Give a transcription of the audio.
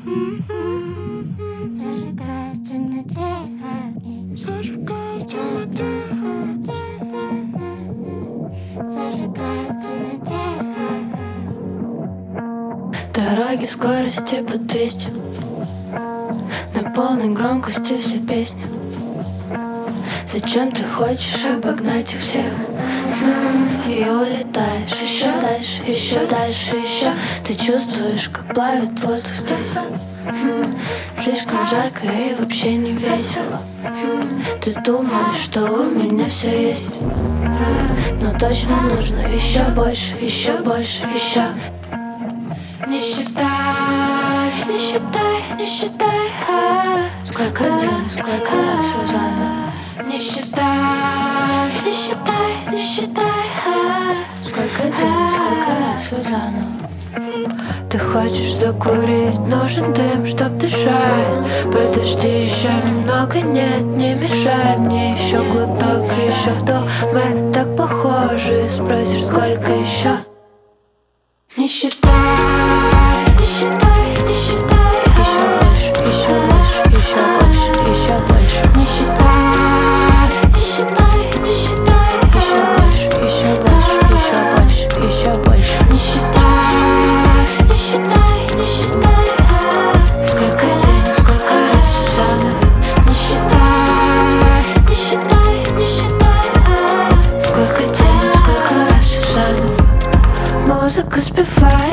Зажигая в темноте огни. Зажигая в темноте огни. Зажигая в темноте огни. Дороги скорости под 200. На полной громкости все песни. Зачем ты хочешь обогнать их всех? И улетаешь еще дальше, еще дальше, еще. Ты чувствуешь, как плавит воздух здесь. Слишком жарко и вообще не весело. Ты думаешь, что у меня все есть, но точно нужно еще больше, еще больше, еще. Не считай, не считай, не считай, сколько дней, сколько раз все заново. Не считай, не считай, не считай, сколько дней, сколько раз все заново. Ты хочешь закурить, нужен дым, чтоб дышать. Подожди еще немного, нет, не мешай мне. Еще глоток, еще вдох, мы так похожи. Спросишь, сколько еще? Не считай, не считай, не считай. Еще больше, еще больше, еще больше, еще больше. Не считай, не считай, не считай. Еще больше, еще больше, еще больше, еще больше. Не считай, не считай, не считай. Сколько денег, сколько раз заново. Не считай, не считай, не считай. Сколько денег, сколько раз заново. Музыка спевает.